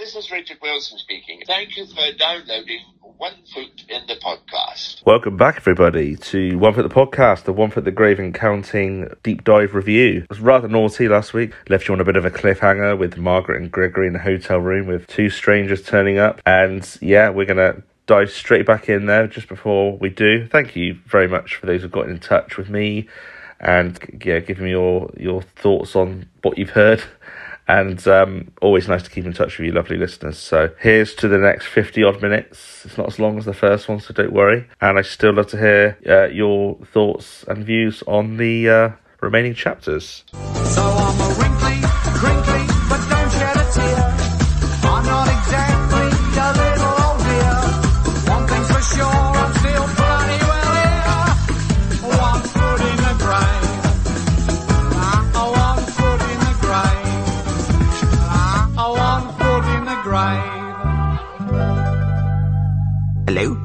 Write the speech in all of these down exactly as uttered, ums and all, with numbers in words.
This is Richard Wilson speaking. Thank you for downloading One Foot in the Podcast. Welcome back, everybody, to One Foot the Podcast, the One Foot the Grave and Counting deep dive review. It was rather naughty last week. Left you on a bit of a cliffhanger with Margaret and Gregory in the hotel room with two strangers turning up. And yeah, we're going to dive straight back in there just before we do. Thank you very much for those who've gotten in touch with me and yeah, giving me your, your thoughts on what you've heard. And um, always nice to keep in touch with you, lovely listeners. So here's to the next fifty odd minutes. It's not as long as the first one, so don't worry. And I still love to hear uh, your thoughts and views on the uh, remaining chapters. So I'm a wrinkly, crinkly, but don't shed a tear. I'm not exactly a little old dear. One thing's for sure, I'm still bloody well here. One foot in the grave. One foot in the grave. One foot in the grave. Hello?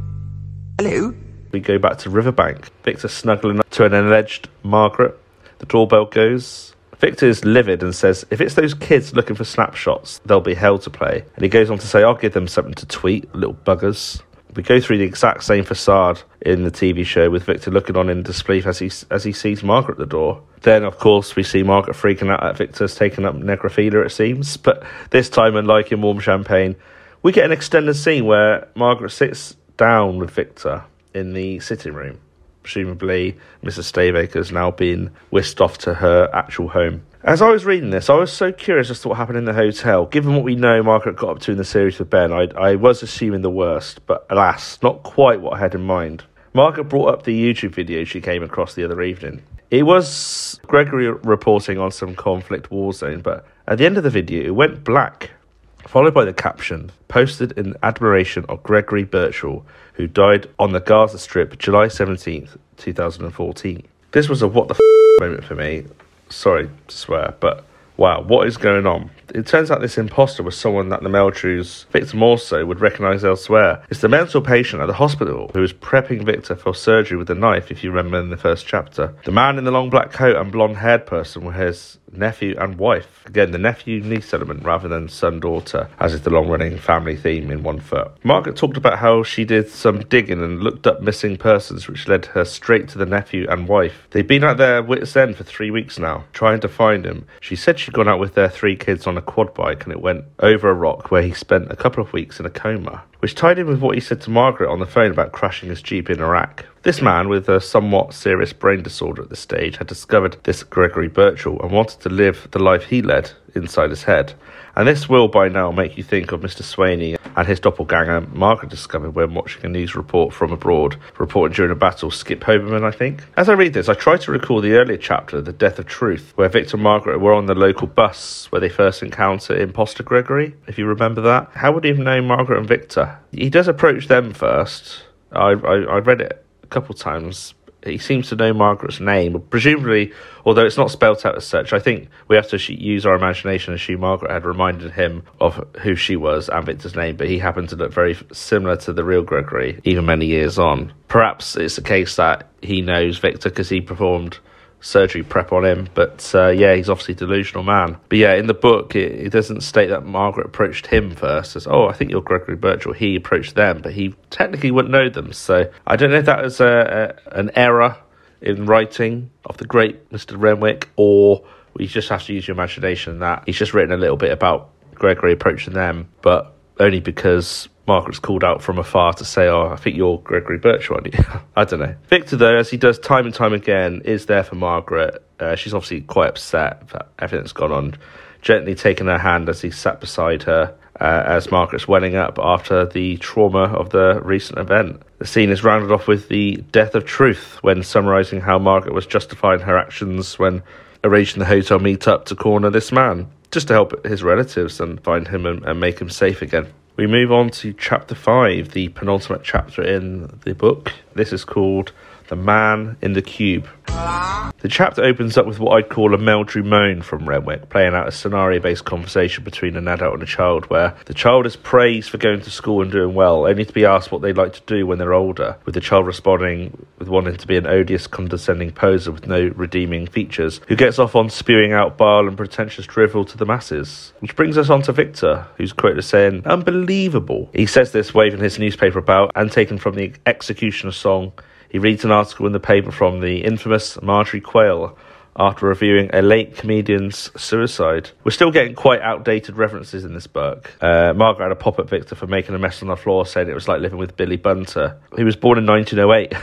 Hello? We go back to Riverbank. Victor snuggling up to an alleged Margaret. The doorbell goes. Victor is livid and says, if it's those kids looking for snapshots, they'll be hell to play. And he goes on to say, I'll give them something to tweet, little buggers. We go through the exact same facade in the T V show with Victor looking on in disbelief as he as he sees Margaret at the door. Then, of course, we see Margaret freaking out at Victor's taking up necrophilia, it seems. But this time, unlike in Warm Champagne, we get an extended scene where Margaret sits down with Victor in the sitting room. Presumably, Missus Staybaker's now been whisked off to her actual home. As I was reading this, I was so curious as to what happened in the hotel. Given what we know Margaret got up to in the series with Ben, I, I was assuming the worst, but alas, not quite what I had in mind. Margaret brought up the YouTube video she came across the other evening. It was Gregory reporting on some conflict war zone, but at the end of the video, it went black, followed by the caption, posted in admiration of Gregory Birchall, who died on the Gaza Strip July seventeenth, twenty fourteen. This was a what the f*** moment for me. Sorry to swear, but wow, what is going on? It turns out this imposter was someone that the Meldrews, Victor Morso, would recognise elsewhere. It's the mental patient at the hospital who was prepping Victor for surgery with a knife, if you remember in the first chapter. The man in the long black coat and blonde-haired person were his nephew and wife. Again, the nephew-niece element rather than son-daughter, as is the long-running family theme in One Foot. Margaret talked about how she did some digging and looked up missing persons, which led her straight to the nephew and wife. They've been at their wit's end for three weeks now, trying to find him. She said she'd gone out with their three kids on a quad bike and it went over a rock where he spent a couple of weeks in a coma, which tied in with what he said to Margaret on the phone about crashing his Jeep in Iraq. This man, with a somewhat serious brain disorder at this stage, had discovered this Gregory Birchall and wanted to live the life he led inside his head. And this will by now make you think of Mister Swaney and his doppelganger Margaret discovered when watching a news report from abroad, reported during a battle, Skip Hoberman, I think. As I read this, I try to recall the earlier chapter, The Death of Truth, where Victor and Margaret were on the local bus where they first encounter imposter Gregory, if you remember that. How would he have known Margaret and Victor? He does approach them first. I, I, I read it a couple times. He seems to know Margaret's name, presumably, although it's not spelt out as such. I think we have to use our imagination and assume Margaret had reminded him of who she was and Victor's name, but he happened to look very similar to the real Gregory, even many years on. Perhaps it's a case that he knows Victor because he performed surgery prep on him, but uh, yeah, he's obviously a delusional man. But yeah, in the book, it, it doesn't state that Margaret approached him first as, oh, I think you're Gregory Birchall. He approached them, but he technically wouldn't know them. So I don't know if that was a, a, an error in writing of the great Mister Renwick, or we just have to use your imagination that he's just written a little bit about Gregory approaching them, but only because Margaret's called out from afar to say, oh, I think you're Gregory Birchall, aren't you? I don't know. Victor, though, as he does time and time again, is there for Margaret. Uh, she's obviously quite upset that everything that's gone on, gently taking her hand as he sat beside her uh, as Margaret's welling up after the trauma of the recent event. The scene is rounded off with the death of truth when summarising how Margaret was justifying her actions when arranging the hotel meet-up to corner this man, just to help his relatives and find him and, and make him safe again. We move on to chapter five, the penultimate chapter in the book. This is called The Man in the Cube. The chapter opens up with what I'd call a Meldrew moan from Renwick, playing out a scenario-based conversation between an adult and a child, where the child is praised for going to school and doing well, only to be asked what they'd like to do when they're older, with the child responding with wanting to be an odious, condescending poser with no redeeming features, who gets off on spewing out bile and pretentious drivel to the masses. Which brings us on to Victor, who's quoted as saying, "Unbelievable." He says this waving his newspaper about, and taken from the Executioner song. He reads an article in the paper from the infamous Marjorie Quayle after reviewing a late comedian's suicide. We're still getting quite outdated references in this book. Uh, Margaret had a pop at Victor for making a mess on the floor, saying it was like living with Billy Bunter. He was born in nineteen oh eight.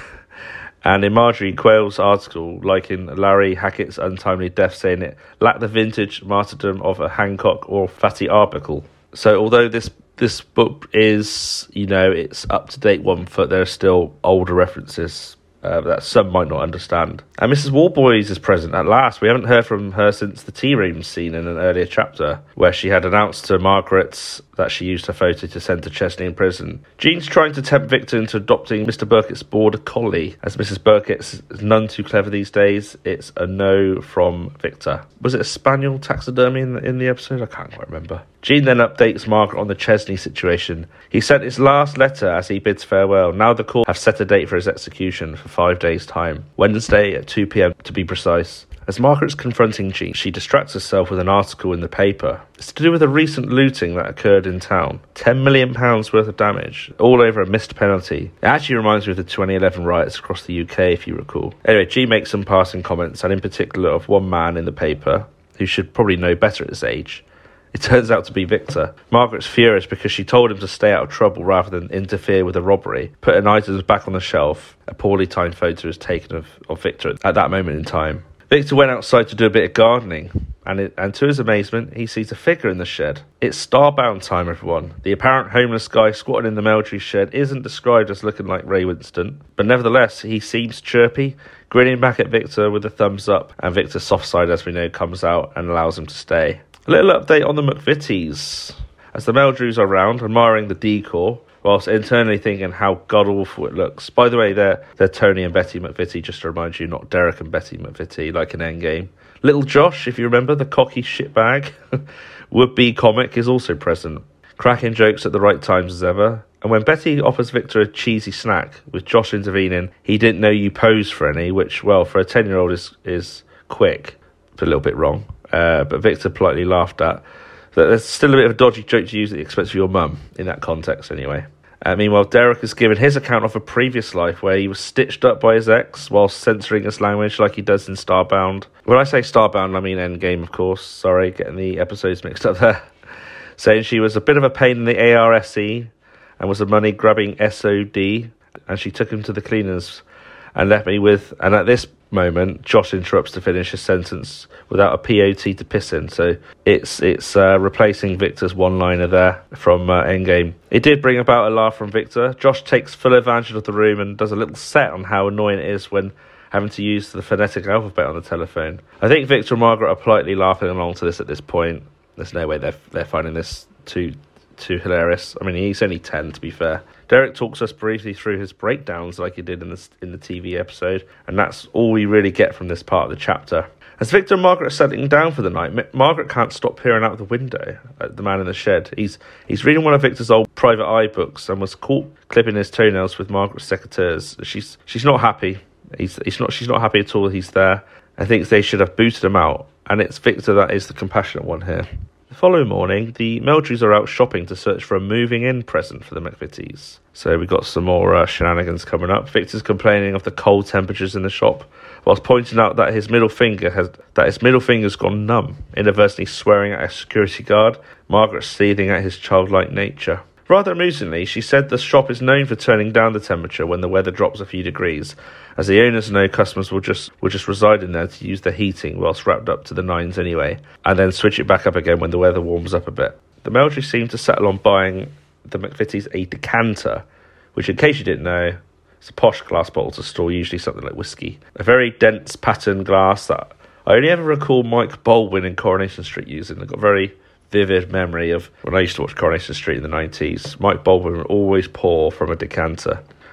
And in Marjorie Quayle's article, liking Larry Hackett's untimely death, saying it lacked the vintage martyrdom of a Hancock or Fatty Arbuckle. So although this This book is, you know, it's up-to-date one foot. There are still older references uh, that some might not understand. And Missus Warboys is present at last. We haven't heard from her since the tea room scene in an earlier chapter, where she had announced to Margaret that she used her photo to send to Chesney in prison. Jean's trying to tempt Victor into adopting Mister Burkett's border collie. As Missus Burkett's none too clever these days, it's a no from Victor. Was it a spaniel taxidermy in the, in the episode? I can't quite remember. Jean then updates Margaret on the Chesney situation. He sent his last letter as he bids farewell. Now the court have set a date for his execution for five days' time. Wednesday at two p.m. to be precise. As Margaret's confronting Jean, she distracts herself with an article in the paper. It's to do with a recent looting that occurred in town. ten million pounds worth of damage, all over a missed penalty. It actually reminds me of the twenty eleven riots across the U K, if you recall. Anyway, Jean makes some passing comments, and in particular of one man in the paper, who should probably know better at his age. It turns out to be Victor. Margaret's furious because she told him to stay out of trouble rather than interfere with a robbery, putting items back on the shelf. A poorly timed photo is taken of, of Victor at that moment in time. Victor went outside to do a bit of gardening, and, it, and to his amazement, he sees a figure in the shed. It's Starbound time, everyone. The apparent homeless guy squatting in the Meldrew shed isn't described as looking like Ray Winston, but nevertheless, he seems chirpy, grinning back at Victor with a thumbs up, and Victor's soft side, as we know, comes out and allows him to stay. A little update on the McVitties. As the Meldrews are round, admiring the decor, whilst internally thinking how god-awful it looks. By the way, they're, they're Tony and Betty McVitie, just to remind you, not Derek and Betty McVitie, like an Endgame. Little Josh, if you remember, the cocky shitbag, would-be comic, is also present. Cracking jokes at the right times as ever. And when Betty offers Victor a cheesy snack, with Josh intervening, he didn't know you posed for any, which, well, for a ten-year-old is, is quick, but a little bit wrong. Uh, but Victor politely laughed at. So there's still a bit of a dodgy joke to use that you expect for your mum, in that context anyway. Uh, meanwhile, Derek has given his account of a previous life where he was stitched up by his ex while censoring his language like he does in Starbound. When I say Starbound, I mean Endgame, of course. Sorry, getting the episodes mixed up there. Saying she was a bit of a pain in the A R S E and was a money-grabbing S O D, and she took him to the cleaners and left me with... And at this moment, Josh interrupts to finish his sentence without a P O T to piss in, so it's it's uh, replacing Victor's one-liner there from uh, Endgame. It did bring about a laugh from Victor. Josh takes full advantage of the room and does a little set on how annoying it is when having to use the phonetic alphabet on the telephone. I think Victor and Margaret are politely laughing along to this at this point. There's no way they're, they're finding this too too hilarious. I mean, he's only ten, to be fair. Derek talks us briefly through his breakdowns like he did in the, in the T V episode, and that's all we really get from this part of the chapter. As Victor and Margaret are settling down for the night, M- Margaret can't stop peering out of the window at the man in the shed. He's he's reading one of Victor's old private eye books and was caught clipping his toenails with Margaret's secateurs. She's she's not happy. He's, he's not. She's not happy at all he's there, and thinks they should have booted him out. And it's Victor that is the compassionate one here. The following morning, the Meldrews are out shopping to search for a moving-in present for the McVitties. So we've got some more uh, shenanigans coming up. Victor's complaining of the cold temperatures in the shop, whilst pointing out that his middle finger has that his middle finger's gone numb, inadvertently swearing at a security guard. Margaret's seething at his childlike nature. Rather amusingly, she said the shop is known for turning down the temperature when the weather drops a few degrees, as the owners know customers will just will just reside in there to use the heating whilst wrapped up to the nines anyway, and then switch it back up again when the weather warms up a bit. The Meldrews seem to settle on buying the McVitties a decanter, which, in case you didn't know, is a posh glass bottle to store usually something like whiskey. A very dense patterned glass that I only ever recall Mike Baldwin in Coronation Street using. I've got very vivid memory of when I used to watch Coronation Street in the nineties. Mike Baldwin would always pour from a decanter.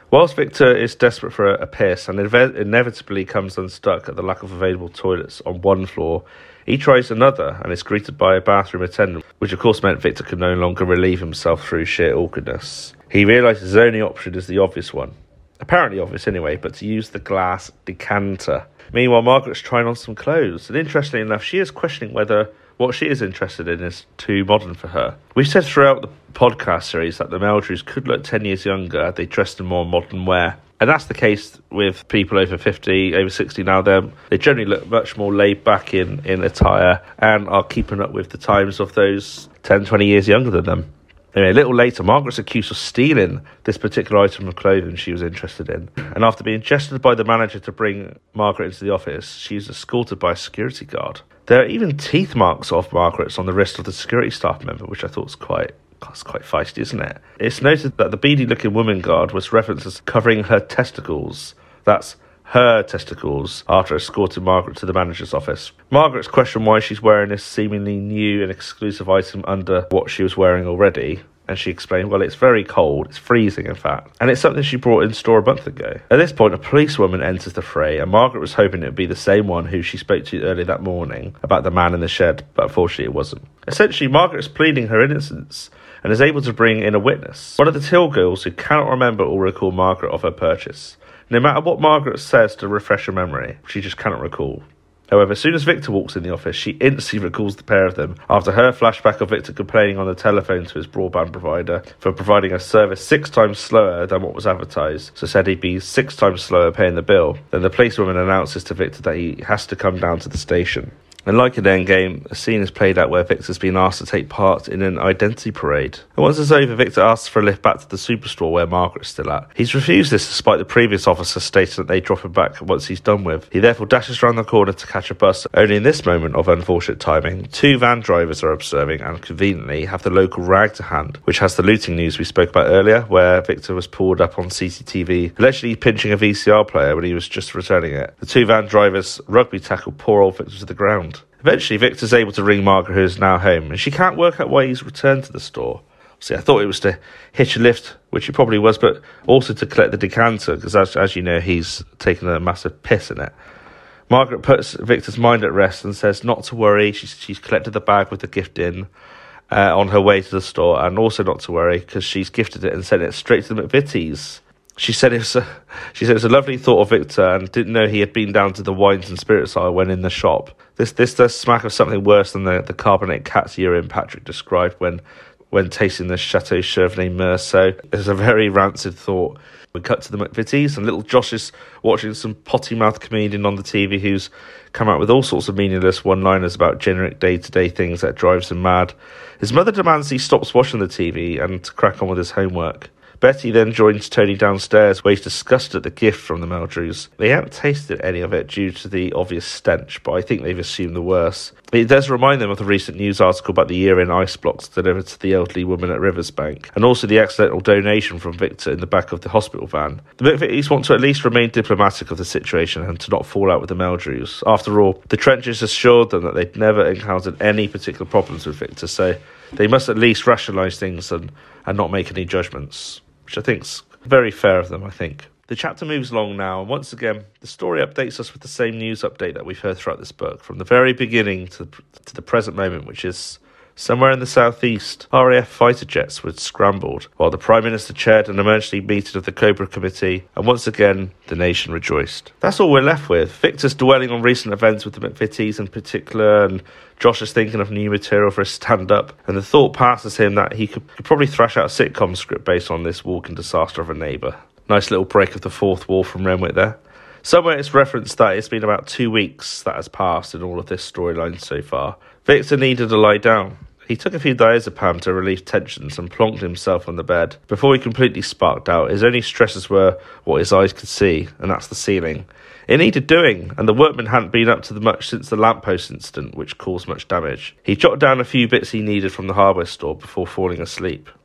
Whilst Victor is desperate for a, a piss and inve- inevitably comes unstuck at the lack of available toilets on one floor, he tries another and is greeted by a bathroom attendant, which of course meant Victor could no longer relieve himself through sheer awkwardness. He realises his only option is the obvious one. Apparently obvious anyway, but to use the glass decanter. Meanwhile, Margaret's trying on some clothes, and interestingly enough, she is questioning whether what she is interested in is too modern for her. We've said throughout the podcast series that the Meldrews could look ten years younger if they dressed in more modern wear. And that's the case with people over fifty, over sixty now. They're, they generally look much more laid back in, in attire and are keeping up with the times of those ten, twenty years younger than them. Anyway, a little later, Margaret's accused of stealing this particular item of clothing she was interested in. And after being gestured by the manager to bring Margaret into the office, she's escorted by a security guard. There are even teeth marks of Margaret's on the wrist of the security staff member, which I thought was quite... That's quite feisty, isn't it? It's noted that the beady-looking woman guard was referenced as covering her testicles. That's her testicles, after escorting Margaret to the manager's office. Margaret's questioned why she's wearing this seemingly new and exclusive item under what she was wearing already, and she explained, well, it's very cold, it's freezing in fact, and it's something she brought in store a month ago. At this point, a policewoman enters the fray, and Margaret was hoping it would be the same one who she spoke to earlier that morning about the man in the shed, but unfortunately it wasn't. Essentially, Margaret is pleading her innocence and is able to bring in a witness, one of the Till girls who cannot remember or recall Margaret of her purchase. No matter what Margaret says to refresh her memory, she just cannot recall. However, as soon as Victor walks in the office, she instantly recalls the pair of them after her flashback of Victor complaining on the telephone to his broadband provider for providing a service six times slower than what was advertised, so said he'd be six times slower paying the bill. Then the policewoman announces to Victor that he has to come down to the station. And like in Endgame, a scene is played out where Victor's been asked to take part in an identity parade. And once it's over, Victor asks for a lift back to the superstore where Margaret's still at. He's refused this despite the previous officer stating that they drop him back once he's done with. He therefore dashes around the corner to catch a bus. Only in this moment of unfortunate timing, two van drivers are observing and conveniently have the local rag to hand, which has the looting news we spoke about earlier, where Victor was pulled up on C C T V, allegedly pinching a V C R player when he was just returning it. The two van drivers rugby tackle poor old Victor to the ground. Eventually, Victor's able to ring Margaret, who is now home, and she can't work out why he's returned to the store. See, I thought it was to hitch a lift, which it probably was, but also to collect the decanter, because as, as you know, he's taken a massive piss in it. Margaret puts Victor's mind at rest and says not to worry, she's, she's collected the bag with the gift in uh, on her way to the store, and also not to worry, because she's gifted it and sent it straight to the McVitie's. She said it was a, she said it was a lovely thought of Victor and didn't know he had been down to the wines and spirits aisle when in the shop. This this does smack of something worse than the, the carbonated cat's urine Patrick described when when tasting the Chateau Chardonnay Meursault. It's a very rancid thought. We cut to the McVitie's and little Josh is watching some potty-mouthed comedian on the T V who's come out with all sorts of meaningless one-liners about generic day-to-day things that drives him mad. His mother demands he stops watching the T V and to crack on with his homework. Betty then joins Tony downstairs where he's disgusted at the gift from the Meldrews. They haven't tasted any of it due to the obvious stench, but I think they've assumed the worst. It does remind them of the recent news article about the year-end ice blocks delivered to the elderly woman at Riversbank, and also the accidental donation from Victor in the back of the hospital van. The McVitie's want to at least remain diplomatic of the situation and to not fall out with the Meldrews. After all, the Trenches assured them that they'd never encountered any particular problems with Victor, so they must at least rationalise things and, and not make any judgments, which I think's very fair of them, I think. The chapter moves along now, and once again, the story updates us with the same news update that we've heard throughout this book, from the very beginning to, to the present moment, which is somewhere in the southeast, R A F fighter jets were scrambled, while the Prime Minister chaired an emergency meeting of the Cobra Committee, and once again, the nation rejoiced. That's all we're left with. Victor's dwelling on recent events with the McVitie's in particular, and Josh is thinking of new material for his stand-up, and the thought passes him that he could, could probably thrash out a sitcom script based on this walking disaster of a neighbour. Nice little break of the fourth wall from Renwick there. Somewhere it's referenced that it's been about two weeks that has passed in all of this storyline so far. Victor needed to lie down. He took a few diazepam to relieve tensions and plonked himself on the bed. Before he completely sparked out, his only stresses were what his eyes could see, and that's the ceiling. It needed doing, and the workmen hadn't been up to the much since the lamppost incident, which caused much damage. He jotted down a few bits he needed from the hardware store before falling asleep.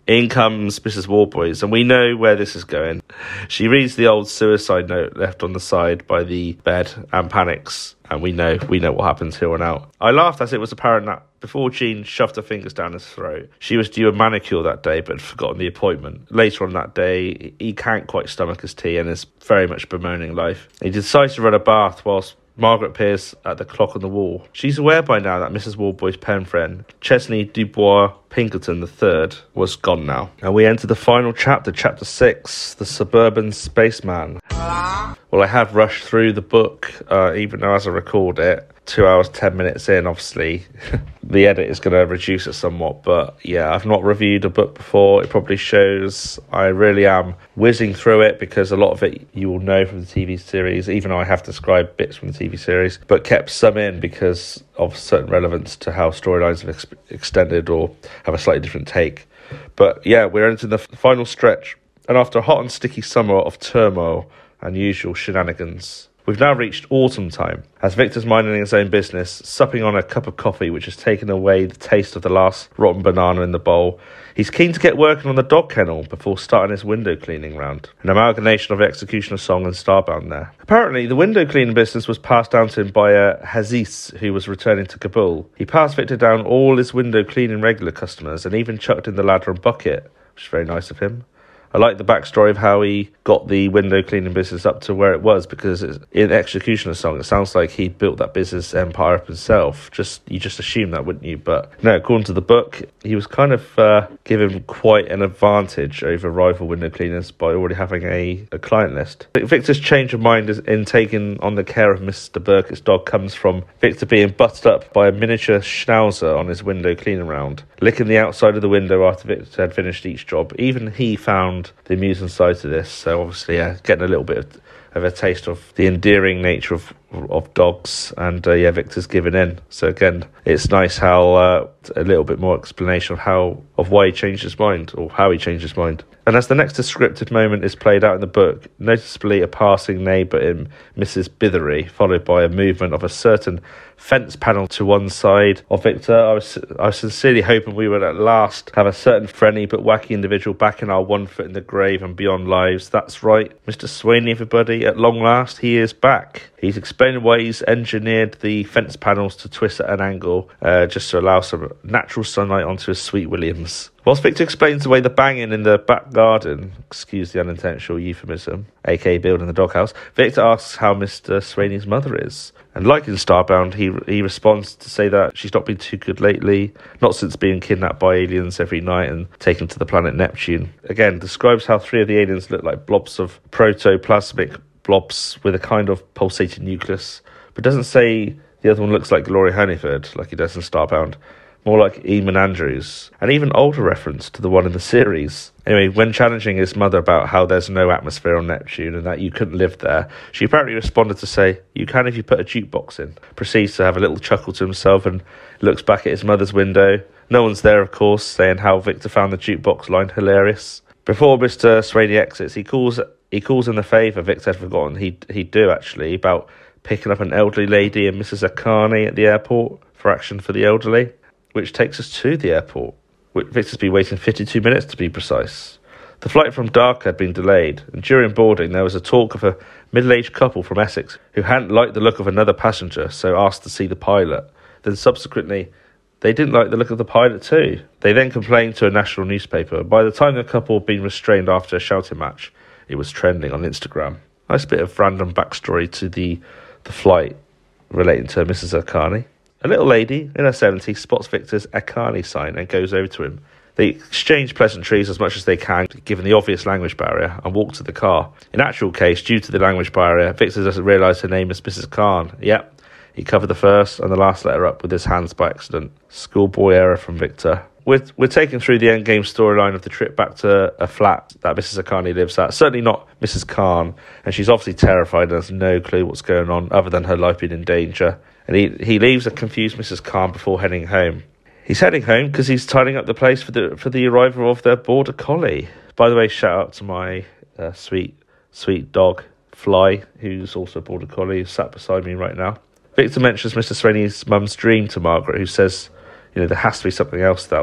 In comes Missus Warboys, and we know where this is going. She reads the old suicide note left on the side by the bed and panics, and we know we know what happens here on out. I laughed as it was apparent that before Jean shoved her fingers down his throat, she was due a manicure that day but had forgotten the appointment. Later on that day, he can't quite stomach his tea and is very much bemoaning life. He decides to run a bath whilst Margaret peers at the clock on the wall. She's aware by now that Missus Warboys' pen friend, Chesney Dubois Pinkerton the third, was gone now. And we enter the final chapter, chapter six, The Suburban Spaceman. Well, I have rushed through the book, uh, even though as I record it, two hours, ten minutes in, obviously, the edit is going to reduce it somewhat. But yeah, I've not reviewed a book before. It probably shows I really am whizzing through it because a lot of it you will know from the T V series, even though I have described bits from the T V series, but kept some in because of certain relevance to how storylines have ex- extended or have a slightly different take. But yeah, we're entering the f- final stretch. And after a hot and sticky summer of turmoil and usual shenanigans, we've now reached autumn time, as Victor's minding his own business, supping on a cup of coffee which has taken away the taste of the last rotten banana in the bowl. He's keen to get working on the dog kennel before starting his window cleaning round. An amalgamation of Executioner Song and Starbound there. Apparently, the window cleaning business was passed down to him by a Haziz who was returning to Kabul. He passed Victor down all his window cleaning regular customers and even chucked in the ladder and bucket, which is very nice of him. I like the backstory of how he got the window cleaning business up to where it was, because it's, in Executioner Song, it sounds like he built that business empire up himself. Just you just assume that, wouldn't you? But no, according to the book, he was kind of uh, given quite an advantage over rival window cleaners by already having a, a client list. Victor's change of mind in taking on the care of Mister Burkett's dog comes from Victor being butted up by a miniature schnauzer on his window cleaning round, licking the outside of the window after Victor had finished each job. Even he found the amusing side to this, so obviously yeah, getting a little bit of, of a taste of the endearing nature of of dogs, and uh, yeah, Victor's given in. So again, it's nice how uh, a little bit more explanation of how of why he changed his mind, or how he changed his mind. And as the next descriptive moment is played out in the book, noticeably a passing neighbour in Missus Bithery, followed by a movement of a certain fence panel to one side of Victor. I was I was sincerely hoping we would at last have a certain friendly but wacky individual back in our one foot in the grave and beyond lives. That's right, Mister Swaney, everybody. At long last, he is back. He's explained why he's engineered the fence panels to twist at an angle, uh, just to allow some natural sunlight onto his sweet Williams. Whilst Victor explains away the banging in the back garden, excuse the unintentional euphemism, aka building the doghouse, Victor asks how Mister Swaney's mother is. And like in Starbound, he he responds to say that she's not been too good lately, not since being kidnapped by aliens every night and taken to the planet Neptune. Again, describes how three of the aliens look like blobs of protoplasmic blobs with a kind of pulsating nucleus, but doesn't say the other one looks like Gloria Honeyford, like he does in Starbound. More like Eamon Andrews, an even older reference to the one in the series. Anyway, when challenging his mother about how there's no atmosphere on Neptune and that you couldn't live there, she apparently responded to say, "You can if you put a jukebox in." Proceeds to have a little chuckle to himself and looks back at his mother's window. No one's there, of course, saying how Victor found the jukebox line hilarious. Before Mister Swaney exits, he calls he calls in the favour Victor had forgotten he'd, he'd do, actually, about picking up an elderly lady and Missus Akani at the airport for Action for the Elderly, which takes us to the airport. Victor's been waiting fifty-two minutes to be precise. The flight from Dhaka had been delayed, and during boarding there was a talk of a middle-aged couple from Essex who hadn't liked the look of another passenger, so asked to see the pilot. Then subsequently, they didn't like the look of the pilot too. They then complained to a national newspaper. By the time the couple had been restrained after a shouting match, it was trending on Instagram. Nice bit of random backstory to the, the flight relating to Missus Akani. A little lady in her seventies spots Victor's Akani sign and goes over to him. They exchange pleasantries as much as they can, given the obvious language barrier, and walk to the car. In actual case, due to the language barrier, Victor doesn't realise her name is Missus Khan. Yep, he covered the first and the last letter up with his hands by accident. Schoolboy error from Victor. We're, we're taken through the endgame storyline of the trip back to a flat that Missus Akani lives at. Certainly not Missus Khan, and she's obviously terrified and has no clue what's going on other than her life being in danger. And he, he leaves a confused Missus Khan before heading home. He's heading home because he's tidying up the place for the for the arrival of their border collie. By the way, shout out to my uh, sweet, sweet dog, Fly, who's also a border collie, who's sat beside me right now. Victor mentions Mister Swaney's mum's dream to Margaret, who says, you know, there has to be something else out there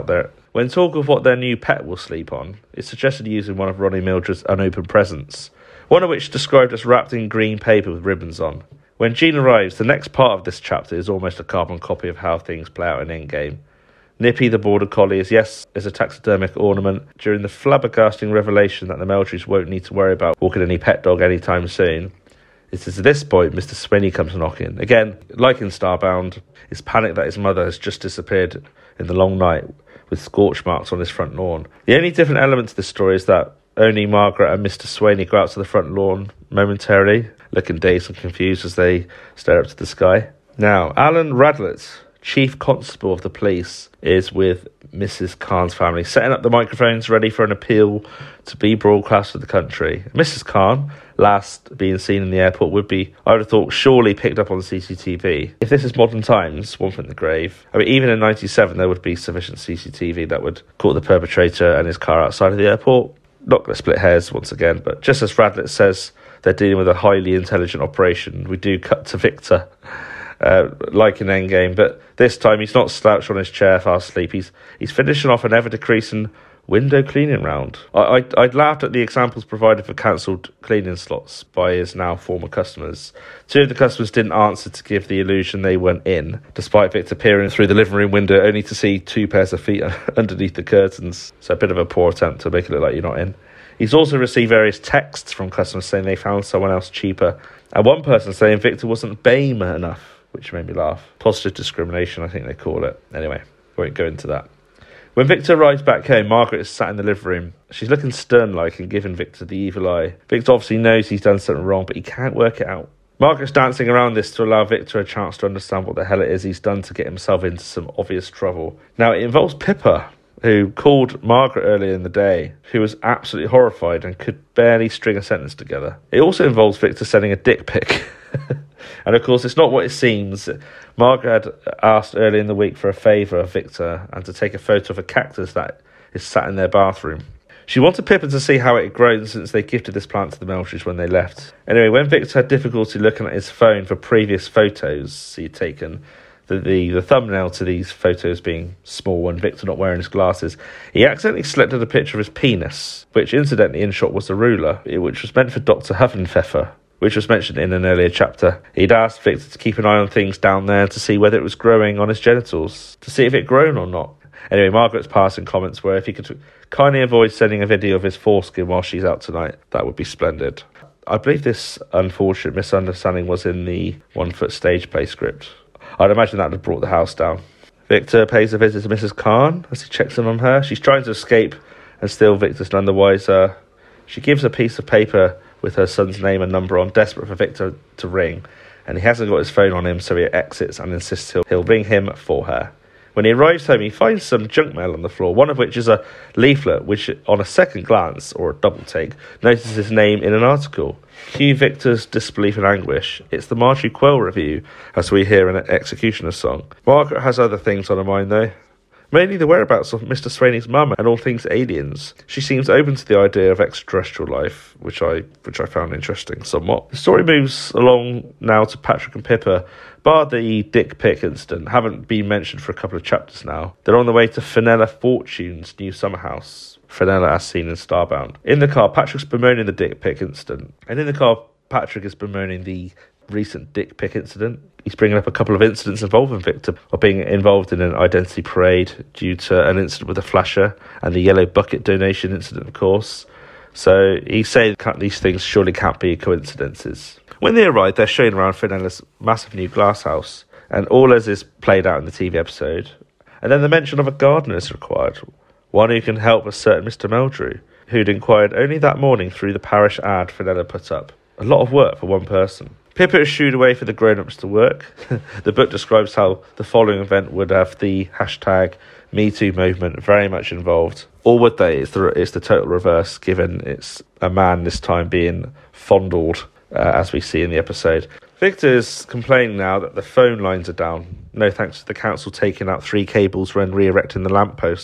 When talk of what their new pet will sleep on, it's suggested using one of Ronnie Mildred's unopened presents, one of which described as wrapped in green paper with ribbons on. When Jean arrives, the next part of this chapter is almost a carbon copy of how things play out in Endgame. Nippy the Border Collie is, yes, is a taxidermic ornament during the flabbergasting revelation that the Meldrews won't need to worry about walking any pet dog anytime soon. It is at this point Mister Sweeney comes knocking. Again, like in Starbound, he's panicked that his mother has just disappeared in the long night with scorch marks on his front lawn. The only different element to this story is that only Margaret and Mister Sweeney go out to the front lawn momentarily, looking dazed and confused as they stare up to the sky. Now, Alan Radlett, Chief Constable of the police, is with Missus Khan's family, setting up the microphones ready for an appeal to be broadcast to the country. Missus Khan, last being seen in the airport, would be, I would have thought, surely picked up on C C T V. If this is modern times, one foot in the grave. I mean, even in ninety-seven, there would be sufficient C C T V that would caught the perpetrator and his car outside of the airport. Not going to split hairs once again, but just as Radlett says they're dealing with a highly intelligent operation, we do cut to Victor, uh, like in Endgame, but this time he's not slouched on his chair fast asleep. He's he's finishing off an ever-decreasing window cleaning round. I, I, I'd laughed at the examples provided for cancelled cleaning slots by his now former customers. Two of the customers didn't answer to give the illusion they weren't in, despite Victor peering through the living room window only to see two pairs of feet underneath the curtains. So a bit of a poor attempt to make it look like you're not in. He's also received various texts from customers saying they found someone else cheaper, and one person saying Victor wasn't B A M E enough, which made me laugh. Positive discrimination, I think they call it. Anyway, won't go into that. When Victor arrives back home, Margaret is sat in the living room. She's looking stern-like and giving Victor the evil eye. Victor obviously knows he's done something wrong, but he can't work it out. Margaret's dancing around this to allow Victor a chance to understand what the hell it is he's done to get himself into some obvious trouble. Now, it involves Pippa, who called Margaret earlier in the day, who was absolutely horrified and could barely string a sentence together. It also involves Victor sending a dick pic. And of course, it's not what it seems. Margaret had asked earlier in the week for a favour of Victor and to take a photo of a cactus that is sat in their bathroom. She wanted Pippa to see how it had grown since they gifted this plant to the Meldrews when they left. Anyway, when Victor had difficulty looking at his phone for previous photos he had taken, the, the, the thumbnail to these photos being small and Victor not wearing his glasses, he accidentally selected a picture of his penis, which incidentally in shot was a ruler, which was meant for Doctor Huffenpfeffer, which was mentioned in an earlier chapter. He'd asked Victor to keep an eye on things down there to see whether it was growing on his genitals, to see if it had grown or not. Anyway, Margaret's passing comments were if he could kindly avoid sending a video of his foreskin while she's out tonight, that would be splendid. I believe this unfortunate misunderstanding was in the one-foot stage play script. I'd imagine that would have brought the house down. Victor pays a visit to Missus Khan as he checks in on her. She's trying to escape, and still Victor's none the wiser. She gives a piece of paper with her son's name and number on, desperate for Victor to ring, and he hasn't got his phone on him, so he exits and insists he'll, he'll ring him for her. When he arrives home, he finds some junk mail on the floor, one of which is a leaflet which, on a second glance, or a double take, notices his name in an article. Cue Victor's disbelief and anguish. It's the Marjorie Quell review, as we hear in an Executioner's song. Margaret has other things on her mind, though. Mainly the whereabouts of Mister Sweeney's mum and all things aliens. She seems open to the idea of extraterrestrial life, which I which I found interesting somewhat. The story moves along now to Patrick and Pippa. Bar the dick pic incident, haven't been mentioned for a couple of chapters now. They're on the way to Fenella Fortune's new summer house. Fenella as seen in Starbound. In the car, Patrick's bemoaning the dick pic incident. And in the car, Patrick is bemoaning the recent dick pic incident. He's bringing up a couple of incidents involving Victor, of being involved in an identity parade due to an incident with a flasher, and the yellow bucket donation incident, of course. So he's saying these things surely can't be coincidences. When they arrive, they're showing around Fenella's massive new glass house, and all as is played out in the T V episode. And then the mention of a gardener is required, one who can help a certain Mister Meldrew, who'd inquired only that morning through the parish ad Fenella put up. A lot of work for one person. Pippa is shooed away for the grown-ups to work. The book describes how the following event would have the hashtag Me Too movement very much involved. Or would they? It's the, it's the total reverse, given it's a man this time being fondled, uh, as we see in the episode. Victor's complaining now that the phone lines are down. No thanks to the council taking out three cables when re-erecting the lampposts.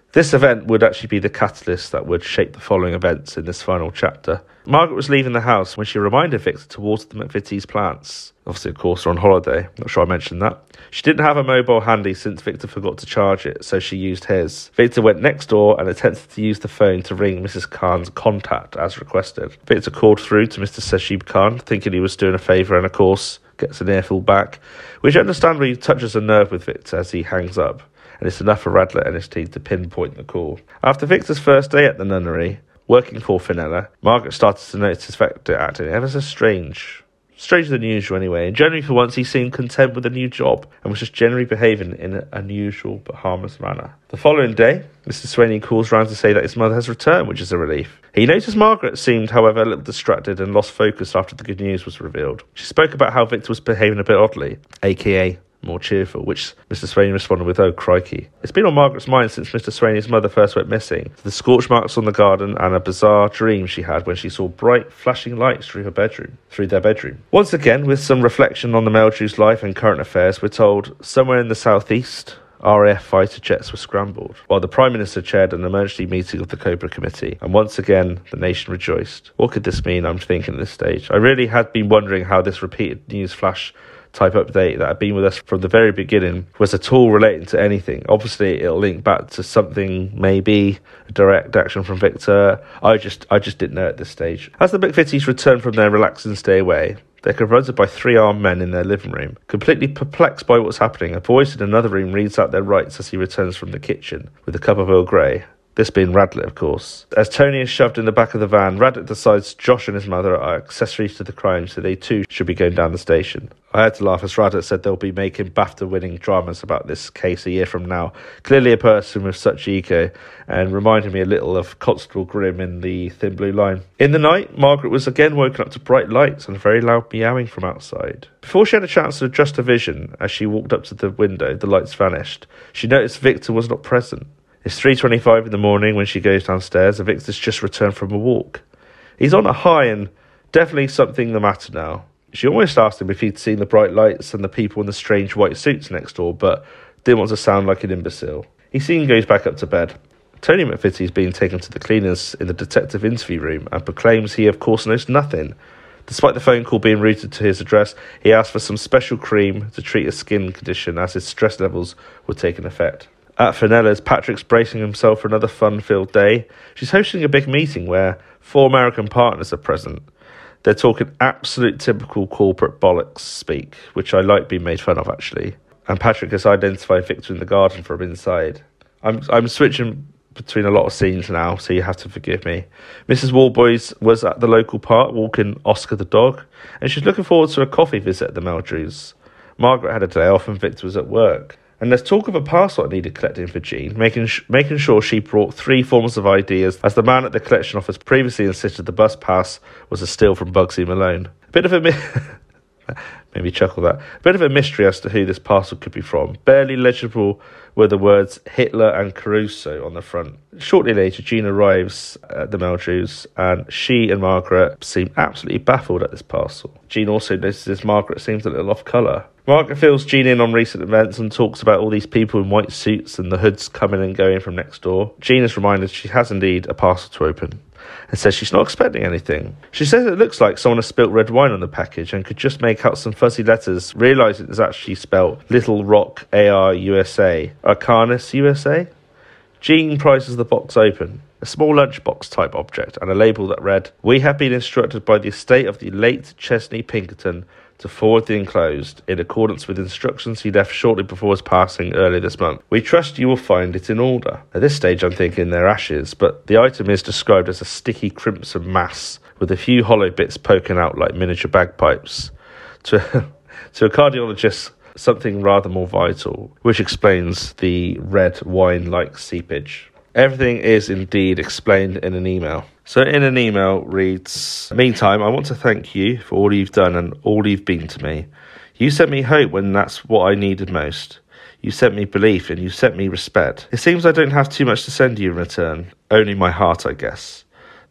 This event would actually be the catalyst that would shape the following events in this final chapter. Margaret was leaving the house when she reminded Victor to water the McVitie's plants. Obviously, of course, they're on holiday. Not sure I mentioned that. She didn't have a mobile handy since Victor forgot to charge it, so she used his. Victor went next door and attempted to use the phone to ring Missus Khan's contact as requested. Victor called through to Mister Sahib Khan, thinking he was doing a favour, and of course, gets an earful back, which understandably touches a nerve with Victor as he hangs up. And it's enough for Radlett and his team to pinpoint the call. After Victor's first day at the nunnery, working for Fenella, Margaret started to notice Victor acting ever so strange. Stranger than usual anyway, and generally for once he seemed content with a new job and was just generally behaving in an unusual but harmless manner. The following day, Mister Swaney calls round to say that his mother has returned, which is a relief. He noticed Margaret seemed, however, a little distracted and lost focus after the good news was revealed. She spoke about how Victor was behaving a bit oddly, aka more cheerful, which Mister Swaney responded with, "Oh, crikey." It's been on Margaret's mind since Mister Swaney's mother first went missing. The scorch marks on the garden and a bizarre dream she had when she saw bright flashing lights through her bedroom, through their bedroom. Once again, with some reflection on the Meldrews' life and current affairs, we're told somewhere in the southeast, R A F fighter jets were scrambled, while the Prime Minister chaired an emergency meeting of the Cobra Committee, and once again the nation rejoiced. What could this mean, I'm thinking at this stage? I really had been wondering how this repeated news flash type update that had been with us from the very beginning was at all relating to anything. Obviously it'll link back to something, maybe a direct action from Victor. I just I just didn't know at this stage. As the McVitie's returned from their relaxing stay away, they're confronted by three armed men in their living room. Completely perplexed by what's happening, a voice in another room reads out their rights as he returns from the kitchen with a cup of Earl Grey. This being Radlett, of course. As Tony is shoved in the back of the van, Radlett decides Josh and his mother are accessories to the crime, so they too should be going down the station. I had to laugh as Radlett said they'll be making BAFTA-winning dramas about this case a year from now. Clearly a person with such ego, and reminded me a little of Constable Grimm in the Thin Blue Line. In the night, Margaret was again woken up to bright lights and very loud meowing from outside. Before she had a chance to adjust her vision, as she walked up to the window, the lights vanished. She noticed Victor was not present. It's three twenty-five in the morning when she goes downstairs, and Victor's just returned from a walk. He's on a high and definitely something the matter now. She almost asked him if he'd seen the bright lights and the people in the strange white suits next door, but didn't want to sound like an imbecile. He soon goes back up to bed. Tony McVitie's being taken to the cleaners in the detective interview room and proclaims he of course knows nothing. Despite the phone call being routed to his address, he asked for some special cream to treat a skin condition as his stress levels were taking effect. At Fenella's, Patrick's bracing himself for another fun-filled day. She's hosting a big meeting where four American partners are present. They're talking absolute typical corporate bollocks speak, which I like being made fun of, actually. And Patrick has identified Victor in the garden from inside. I'm I'm switching between a lot of scenes now, so you have to forgive me. Missus Walboys was at the local park walking Oscar the dog, and she's looking forward to a coffee visit at the Meldrews. Margaret had a day off and Victor was at work. And there's talk of a parcel that needed collecting for Jean, making sh- making sure she brought three forms of I D, as, as the man at the collection office previously insisted the bus pass was a steal from Bugsy Malone. A bit of a... Mi- made me chuckle that. A bit of a mystery as to who this parcel could be from. Barely legible were the words Hitler and Caruso on the front. Shortly later, Jean arrives at the Meldrews, and she and Margaret seem absolutely baffled at this parcel. Jean also notices Margaret seems a little off colour. Margaret fills Jean in on recent events and talks about all these people in white suits and the hoods coming and going from next door. Jean is reminded she has indeed a parcel to open and says she's not expecting anything. She says it looks like someone has spilt red wine on the package and could just make out some fuzzy letters, realise it is actually spelled Little Rock A R U S A, Arcanis U S A. Jean prises the box open, a small lunchbox type object, and a label that read, "We have been instructed by the estate of the late Chesney Pinkerton to forward the enclosed in accordance with instructions he left shortly before his passing earlier this month. We trust you will find it in order." At this stage I'm thinking they're ashes, but the item is described as a sticky crimson mass with a few hollow bits poking out like miniature bagpipes. To, to a cardiologist, something rather more vital, which explains the red wine-like seepage. Everything is indeed explained in an email. So in an email reads, "Meantime, I want to thank you for all you've done and all you've been to me. You sent me hope when that's what I needed most. You sent me belief and you sent me respect. It seems I don't have too much to send you in return. Only my heart, I guess.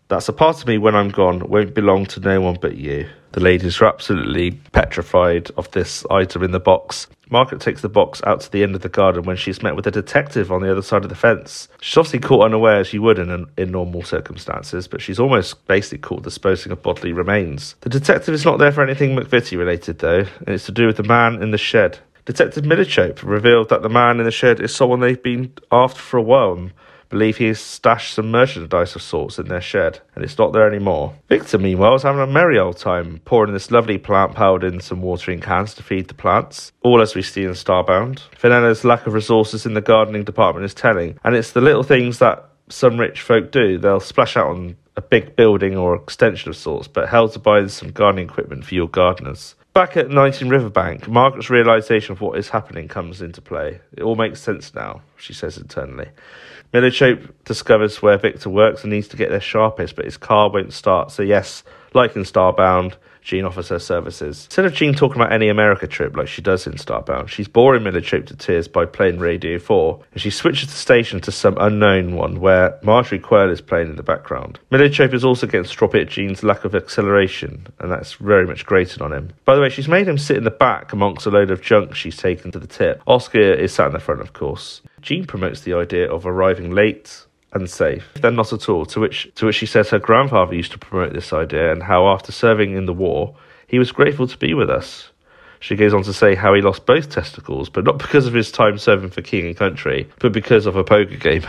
That's a part of me when I'm gone, won't belong to no one but you. The ladies are absolutely petrified of this item in the box. Margaret takes the box out to the end of the garden when she's met with a detective on the other side of the fence. She's obviously caught unaware as you would in, in normal circumstances, but she's almost basically caught disposing of bodily remains. The detective is not there for anything McVitie related though, and it's to do with the man in the shed. Detective Millichope revealed that the man in the shed is someone they've been after for a while and believe he has stashed some merchandise of sorts in their shed, and it's not there anymore. Victor, meanwhile, is having a merry old time, pouring this lovely plant powder in some watering cans to feed the plants, all as we see in Starbound. Fenella's lack of resources in the gardening department is telling, and it's the little things that some rich folk do. They'll splash out on a big building or extension of sorts, but hell to buy some gardening equipment for your gardeners. Back at nineteen Riverbank, Margaret's realisation of what is happening comes into play. It all makes sense now, she says internally. Millichope discovers where Victor works and needs to get there sharpest, but his car won't start. So yes, like in Starbound, Jean offers her services. Instead of Jean talking about any America trip like she does in Starbound, she's boring Millichope to tears by playing Radio four, and she switches the station to some unknown one where Marjorie Quirl is playing in the background. Millichope is also getting stroppy at Jean's lack of acceleration, and that's very much grated on him. By the way, she's made him sit in the back amongst a load of junk she's taken to the tip. Oscar is sat in the front, of course. Jean promotes the idea of arriving late and safe. Then not at all, to which to which she says her grandfather used to promote this idea and how after serving in the war, he was grateful to be with us. She goes on to say how he lost both testicles, but not because of his time serving for king and country, but because of a poker game.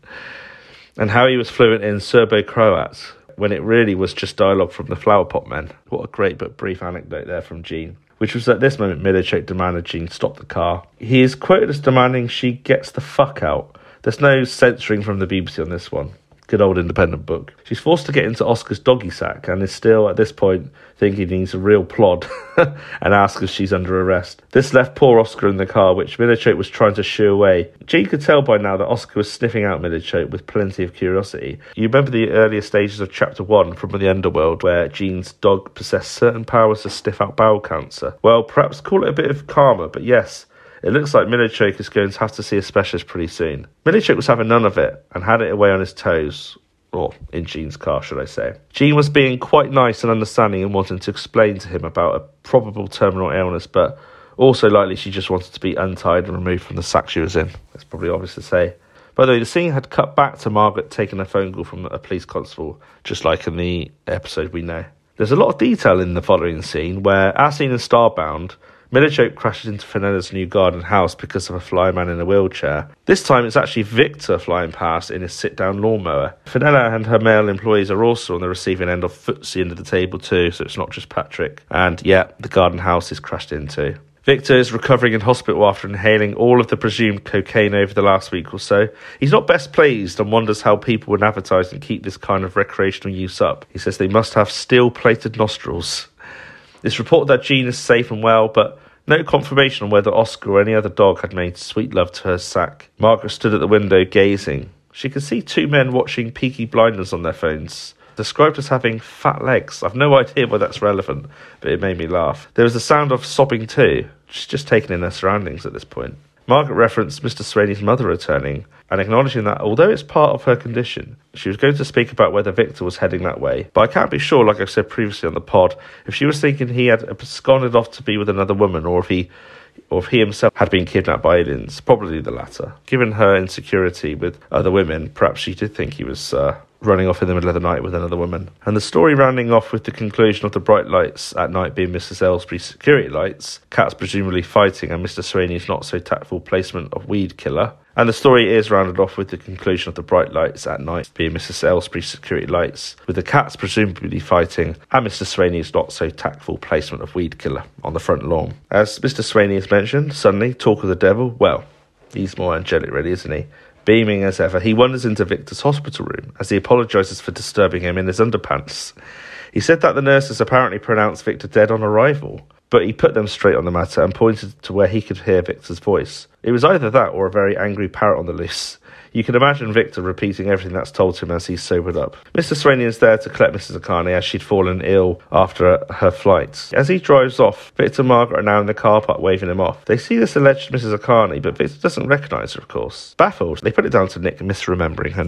And how he was fluent in Serbo-Croat, when it really was just dialogue from the Flower Pot Men. What a great but brief anecdote there from Jean. Which was at this moment Millichope demanded Jean stop the car. He is quoted as demanding she gets the fuck out. There's no censoring from the B B C on this one. Good old independent book. She's forced to get into Oscar's doggy sack and is still, at this point, thinking he needs a real plod and asks if she's under arrest. This left poor Oscar in the car, which Millichope was trying to shoo away. Jean could tell by now that Oscar was sniffing out Millichope with plenty of curiosity. You remember the earlier stages of Chapter one from the Underworld, where Jean's dog possessed certain powers to sniff out bowel cancer. Well, perhaps call it a bit of karma, but yes, it looks like Millichope is going to have to see a specialist pretty soon. Millichope was having none of it and had it away on his toes. Or in Jean's car, should I say. Jean was being quite nice and understanding and wanting to explain to him about a probable terminal illness, but also likely she just wanted to be untied and removed from the sack she was in. That's probably obvious to say. By the way, the scene had cut back to Margaret taking a phone call from a police constable, just like in the episode we know. There's a lot of detail in the following scene where, as seen in Starbound, Millichope crashes into Fenella's new garden house because of a flyman in a wheelchair. This time it's actually Victor flying past in his sit-down lawnmower. Fenella and her male employees are also on the receiving end of footsie under the table too, so it's not just Patrick. And yeah, the garden house is crashed into. Victor is recovering in hospital after inhaling all of the presumed cocaine over the last week or so. He's not best pleased and wonders how people would advertise and keep this kind of recreational use up. He says they must have steel-plated nostrils. It's reported that Jean is safe and well, but no confirmation on whether Oscar or any other dog had made sweet love to her sack. Margaret stood at the window gazing. She could see two men watching Peaky Blinders on their phones, described as having fat legs. I've no idea why that's relevant, but it made me laugh. There was the sound of sobbing too. She's just taken in her surroundings at this point. Margaret referenced Mister Swaney's mother returning and acknowledging that, although it's part of her condition, she was going to speak about whether Victor was heading that way. But I can't be sure, like I said previously on the pod, if she was thinking he had absconded off to be with another woman, or if he or if he himself had been kidnapped by aliens. Probably the latter. Given her insecurity with other women, perhaps she did think he was uh, running off in the middle of the night with another woman. And the story rounding off with the conclusion of the bright lights at night being Missus Aylesbury's security lights, cats presumably fighting, and Mister Swaney's not so tactful placement of weed killer. And the story is rounded off with the conclusion of the bright lights at night being Missus Aylesbury's security lights, with the cats presumably fighting, and Mister Swaney's not so tactful placement of weed killer on the front lawn. As Mister Swaney has mentioned, suddenly, talk of the devil, well, he's more angelic really, isn't he? Beaming as ever, he wanders into Victor's hospital room as he apologises for disturbing him in his underpants. He said that the nurses apparently pronounced Victor dead on arrival, but he put them straight on the matter and pointed to where he could hear Victor's voice. It was either that or a very angry parrot on the loose. You can imagine Victor repeating everything that's told to him as he's sobered up. Mister Swaney is there to collect Missus Akane as she'd fallen ill after her flight. As he drives off, Victor and Margaret are now in the car park waving him off. They see this alleged Missus Akane, but Victor doesn't recognise her, of course. Baffled, they put it down to Nick misremembering her name.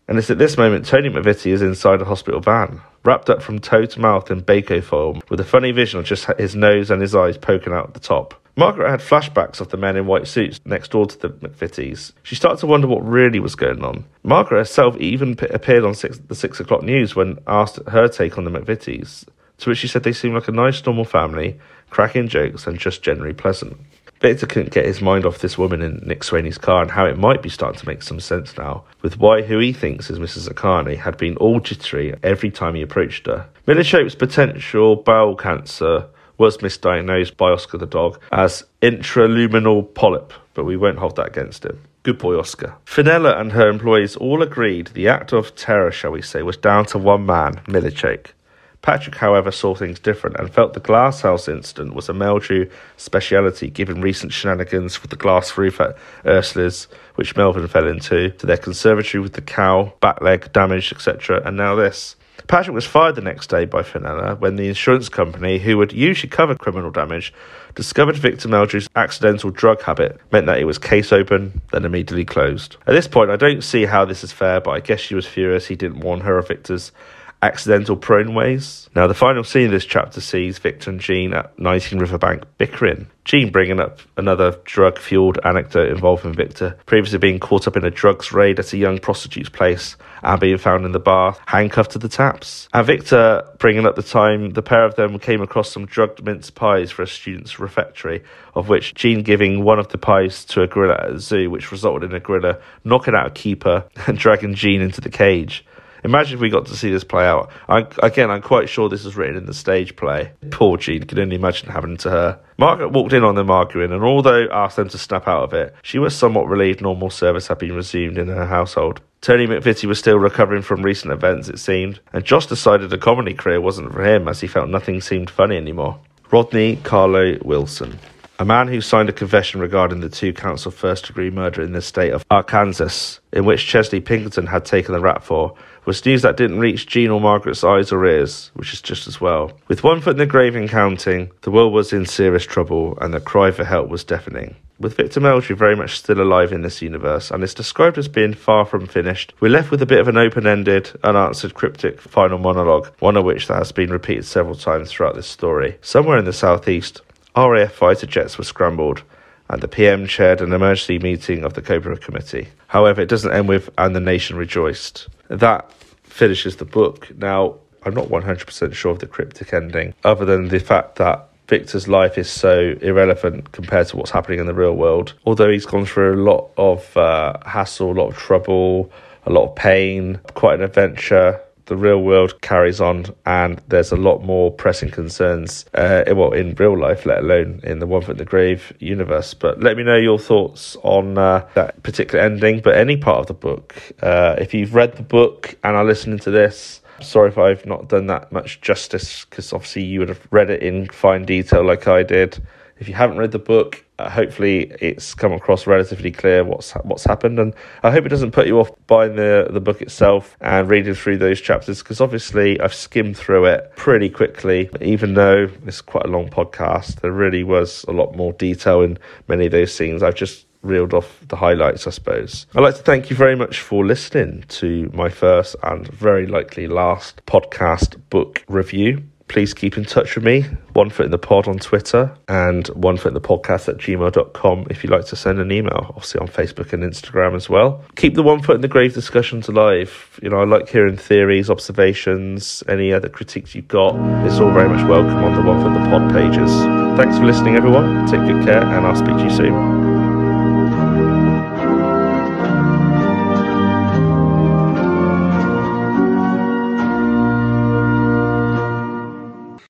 And it's at this moment Tony McVitie is inside a hospital van, wrapped up from toe to mouth in Bako foam, with a funny vision of just his nose and his eyes poking out the top. Margaret had flashbacks of the men in white suits next door to the McVitie's. She started to wonder what really was going on. Margaret herself even p- appeared on six, the six o'clock news when asked her take on the McVitie's, to which she said they seemed like a nice normal family, cracking jokes and just generally pleasant. Victor couldn't get his mind off this woman in Nick Swaney's car and how it might be starting to make some sense now, with why who he thinks is Missus Akani had been all jittery every time he approached her. Millichope's potential bowel cancer was misdiagnosed by Oscar the dog as intraluminal polyp, but we won't hold that against him. Good boy, Oscar. Fenella and her employees all agreed the act of terror, shall we say, was down to one man, Millichope. Patrick, however, saw things different and felt the glass house incident was a Meldrew speciality given recent shenanigans with the glass roof at Ursula's, which Melvin fell into, to their conservatory with the cow, back leg damage, et cetera, and now this. Patrick was fired the next day by Fenella when the insurance company, who would usually cover criminal damage, discovered Victor Meldrew's accidental drug habit meant that it was case open, then immediately closed. At this point, I don't see how this is fair, but I guess she was furious he didn't warn her of Victor's accidental prone ways. Now, the final scene of this chapter sees Victor and Jean at nineteen Riverbank bickering. Jean bringing up another drug-fueled anecdote involving Victor, previously being caught up in a drugs raid at a young prostitute's place and being found in the bath, handcuffed to the taps. And Victor bringing up the time the pair of them came across some drugged mince pies for a student's refectory, of which Jean giving one of the pies to a gorilla at a zoo, which resulted in a gorilla knocking out a keeper and dragging Jean into the cage. Imagine if we got to see this play out. I, again, I'm quite sure this was written in the stage play. Poor Jean, could only imagine happening to her. Margaret walked in on them arguing, and although asked them to snap out of it, she was somewhat relieved normal service had been resumed in her household. Tony McVitie was still recovering from recent events, it seemed, and Josh decided a comedy career wasn't for him as he felt nothing seemed funny anymore. Rodney Carlo Wilson. A man who signed a confession regarding the two counts of first-degree murder in the state of Arkansas, in which Chesley Pinkerton had taken the rap for, was news that didn't reach Jean or Margaret's eyes or ears, which is just as well. With one foot in the grave and counting, the world was in serious trouble, and the cry for help was deafening. With Victor Meldrew very much still alive in this universe, and is described as being far from finished, we're left with a bit of an open-ended, unanswered, cryptic final monologue, one of which that has been repeated several times throughout this story. Somewhere in the southeast, R A F fighter jets were scrambled, and the P M chaired an emergency meeting of the Cobra Committee. However, it doesn't end with, and the nation rejoiced. That finishes the book. Now, I'm not one hundred percent sure of the cryptic ending, other than the fact that Victor's life is so irrelevant compared to what's happening in the real world. Although he's gone through a lot of uh, hassle, a lot of trouble, a lot of pain, quite an adventure. The real world carries on, and there's a lot more pressing concerns, uh, well, in real life, let alone in the One Foot in the Grave universe. But let me know your thoughts on uh, that particular ending, but any part of the book. Uh, if you've read the book and are listening to this, sorry if I've not done that much justice, because obviously you would have read it in fine detail like I did. If you haven't read the book, uh, hopefully it's come across relatively clear what's what's happened, and I hope it doesn't put you off buying the, the book itself and reading through those chapters, because obviously I've skimmed through it pretty quickly. Even though it's quite a long podcast, there really was a lot more detail in many of those scenes. I've just reeled off the highlights, I suppose. I'd like to thank you very much for listening to my first and very likely last podcast book review. Please keep in touch with me, One Foot in the Pod on Twitter and One Foot in the Podcast at gmail dot com if you'd like to send an email, obviously on Facebook and Instagram as well. Keep the One Foot in the Grave discussions alive. You know, I like hearing theories, observations, any other critiques you've got. It's all very much welcome on the One Foot in the Pod pages. Thanks for listening, everyone. Take good care, and I'll speak to you soon.